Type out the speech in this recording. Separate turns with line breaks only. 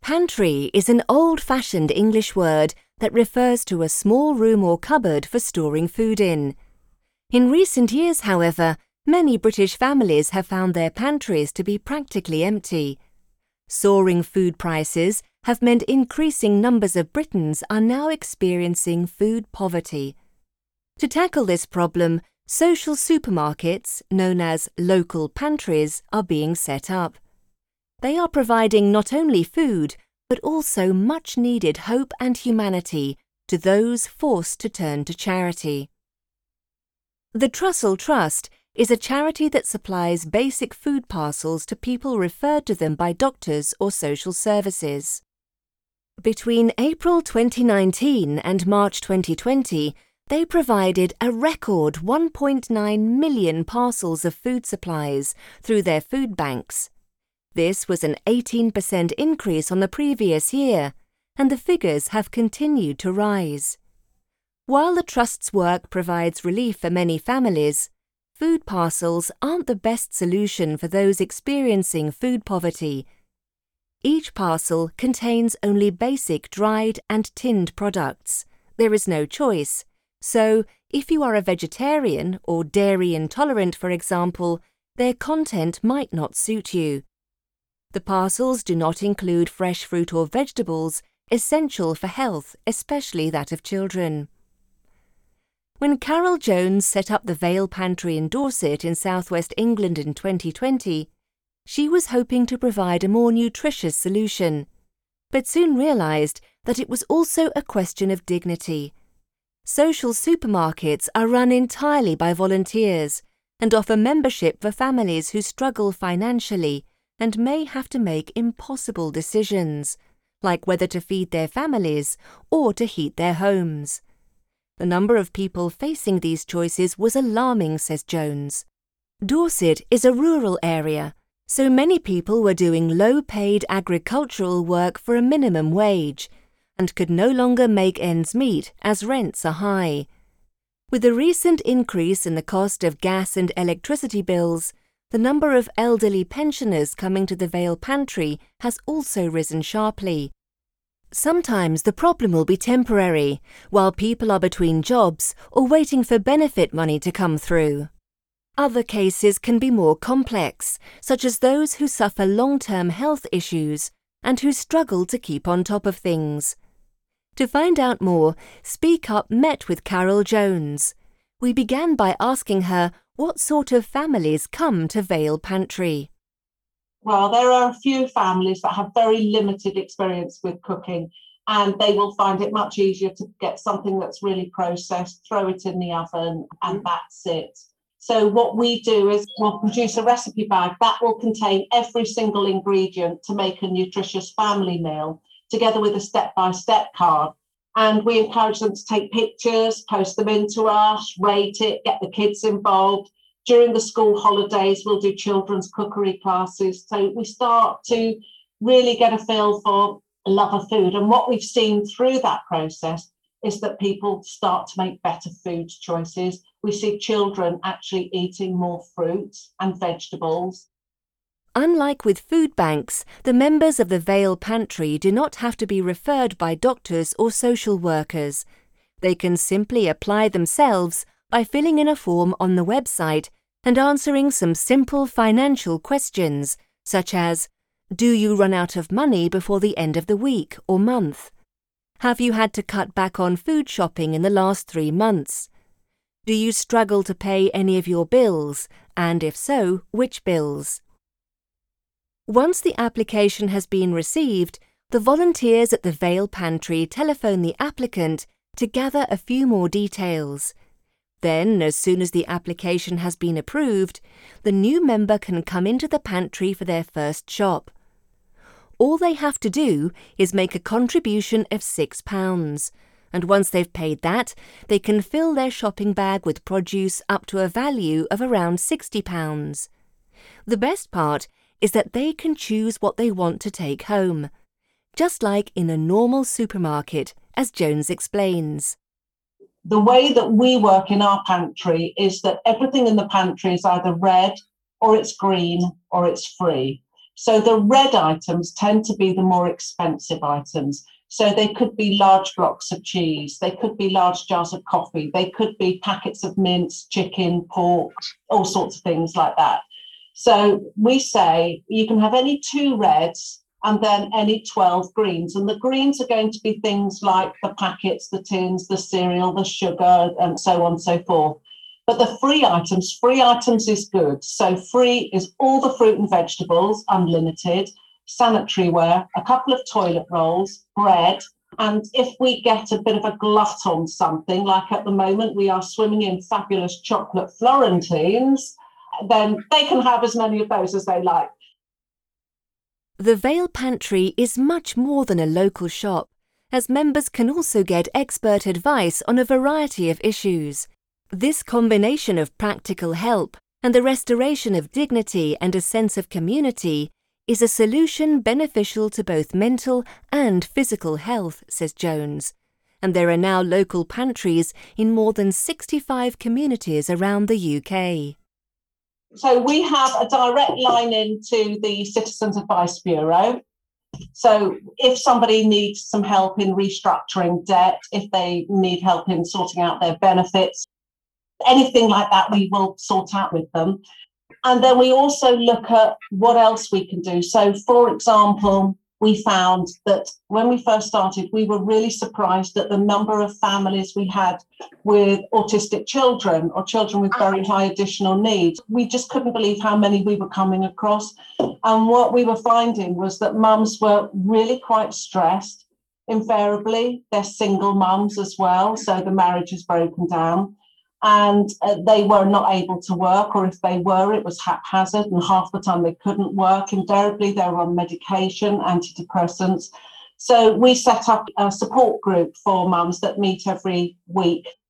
Pantry is an old-fashioned English word that refers to a small room or cupboard for storing food in. In recent years, however, many British families have found their pantries to be practically empty. Soaring food prices have meant increasing numbers of Britons are now experiencing food poverty. To tackle this problem, social supermarkets, known as local pantries, are being set up. They are providing not only food, but also much-needed hope and humanity to those forced to turn to charity. The Trussell Trust is a charity that supplies basic food parcels to people referred to them by doctors or social services. Between April 2019 and March 2020, they provided a record 1.9 million parcels of food supplies through their food banks. This was an 18% increase on the previous year, and the figures have continued to rise. While the Trust's work provides relief for many families, food parcels aren't the best solution for those experiencing food poverty. Each parcel contains only basic dried and tinned products. There is no choice. So, if you are a vegetarian or dairy intolerant, for example, their content might not suit you. The parcels do not include fresh fruit or vegetables, essential for health, especially that of children. When Carol Jones set up the Vale Pantry in Dorset in southwest England in 2020, she was hoping to provide a more nutritious solution, but soon realised that it was also a question of dignity. Social supermarkets are run entirely by volunteers and offer membership for families who struggle financially and may have to make impossible decisions, like whether to feed their families or to heat their homes. The number of people facing these choices was alarming, says Jones. Dorset is a rural area, so many people were doing low-paid agricultural work for a minimum wage and could no longer make ends meet as rents are high. With the recent increase in the cost of gas and electricity bills, the number of elderly pensioners coming to the Vale Pantry has also risen sharply. Sometimes the problem will be temporary, while people are between jobs or waiting for benefit money to come through. Other cases can be more complex, such as those who suffer long-term health issues and who struggle to keep on top of things. To find out more, Speak Up met with Carol Jones. We began by asking her what sort of families come to Vale Pantry.
Well, there are a few families that have very limited experience with cooking, and they will find it much easier to get something that's really processed, throw it in the oven, and that's it. So what we do is we'll produce a recipe bag that will contain every single ingredient to make a nutritious family meal, together with a step-by-step card. And we encourage them to take pictures, post them into us, rate it, get the kids involved. During the school holidays, we'll do children's cookery classes. So we start to really get a feel for love of food. And what we've seen through that process is that people start to make better food choices. We see children actually eating more fruits and vegetables.
Unlike with food banks, the members of the Vale Pantry do not have to be referred by doctors or social workers. They can simply apply themselves by filling in a form on the website and answering some simple financial questions, such as, do you run out of money before the end of the week or month? Have you had to cut back on food shopping in the last 3 months? Do you struggle to pay any of your bills, and if so, which bills? Once the application has been received, the volunteers at the Vale Pantry telephone the applicant to gather a few more details. Then, as soon as the application has been approved, the new member can come into the pantry for their first shop. All they have to do is make a contribution of £6, and once they've paid that, they can fill their shopping bag with produce up to a value of around £60. The best part is that they can choose what they want to take home, just like in a normal supermarket, as Jones explains.
The way that we work in our pantry is that everything in the pantry is either red or it's green or it's free. So the red items tend to be the more expensive items. So they could be large blocks of cheese, they could be large jars of coffee, they could be packets of mince, chicken, pork, all sorts of things like that. So we say you can have any 2 reds and then any 12 greens. And the greens are going to be things like the packets, the tins, the cereal, the sugar, and so on and so forth. But the free items is good. So free is all the fruit and vegetables, unlimited, sanitary ware, a couple of toilet rolls, bread. And if we get a bit of a glut on something, like at the moment we are swimming in fabulous chocolate Florentines, then they can have as many of those as they like.
The Vale Pantry is much more than a local shop, as members can also get expert advice on a variety of issues. This combination of practical help and the restoration of dignity and a sense of community is a solution beneficial to both mental and physical health, says Jones. And there are now local pantries in more than 65 communities around the UK.
So we have a direct line into the Citizens Advice Bureau. So if somebody needs some help in restructuring debt, if they need help in sorting out their benefits, anything like that, we will sort out with them. And then we also look at what else we can do. So, for example, we found that when we first started, we were really surprised at the number of families we had with autistic children or children with very high additional needs. We just couldn't believe how many we were coming across. And what we were finding was that mums were really quite stressed. Invariably, they're single mums as well, so the marriage has broken down. And they were not able to work, or if they were, it was haphazard, and half the time they couldn't work. Invariably, they were on medication, antidepressants. So we set up a support group for mums that meet every week.